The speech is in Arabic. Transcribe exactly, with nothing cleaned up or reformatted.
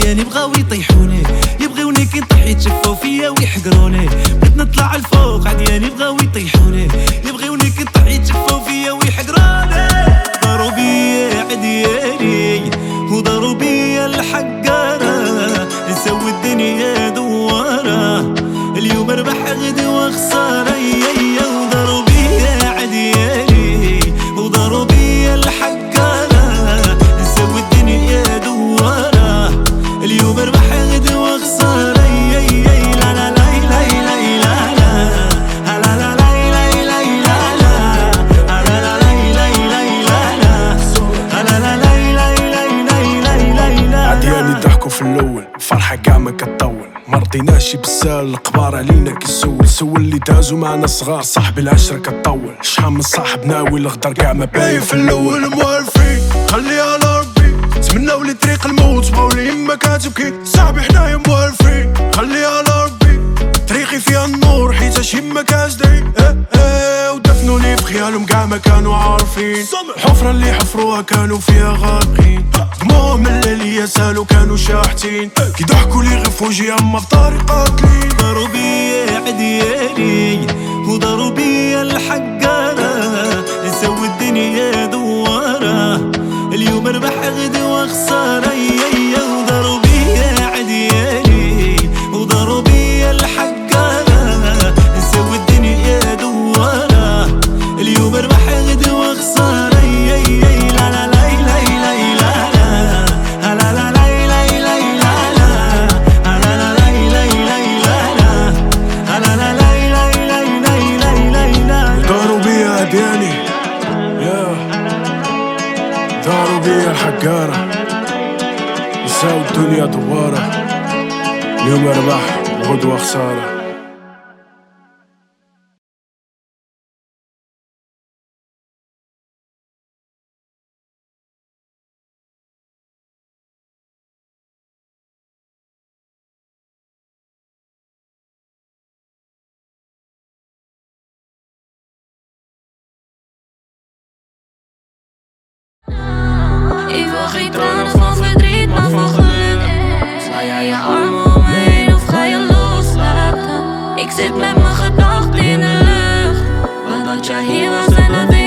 ديالي بغاو يطيحوني، يبغيوني كي نطيح يتشفاو فيا ويحقروني. بغيت نطلع الفوق عدياني بغاو يطيحوني، يبغيوني كي نطيح يتشفاو فيا ويحقروني. دارو بيا عدياني ودارو بيا الحقارة، نسوي الدنيا دوارة، اليوم ربح غدوة خسارة. ودارو بيا عدياني ودارو بيا الحقارة، نسوي الدنيا دوارة، اليوم ربح غدوة خسارة. لا لا لا لا لا لا لا لا لا في الاول فرحة قاع ما كتطول، مرضيناش بالسال القبار علينا كيسول. سول اللي دازو معنا صغار صاحب العشرة كتطول، شحال من صاحب ناوي الغدر قاع ما باين في الاول. موالفين خليها على ربي، تمناو لي طريق الموت بغاو لي يما كتبكي. صاحبي حنايا موالفين خليها على ربي، طريقي فيها النور حيتاش يما كتدعي. اه اه ودفنوني في خيالهم قاع ما كانوا عارفين، الحفرة اللي حفروها كانوا فيها غارقين. دموعهم الليلية سالوا كانوا شاحتين، كي ضحكوا لي غفوجي اما في طاري قاتلين. دارو بيا عدياني ودارو بيا الحقارة، نسوي الدنيا دوارة، اليوم ربح غدوة خسارة. ودارو بيا عدياني ودارو بيا الحقارة، نسوي الدنيا دوارة، اليوم ربح غدوة خسارة. لا لا لا دارو بيا الحقارة، نساو الدنيا دوارة، اليوم ربح غدوة خسارة. Ik wil geen tranen van verdriet, maar van geluk. Sla jij je armen om me heen of ga je loslaten? Ik zit met mijn gedachten in de lucht, want dat jij hier was en dat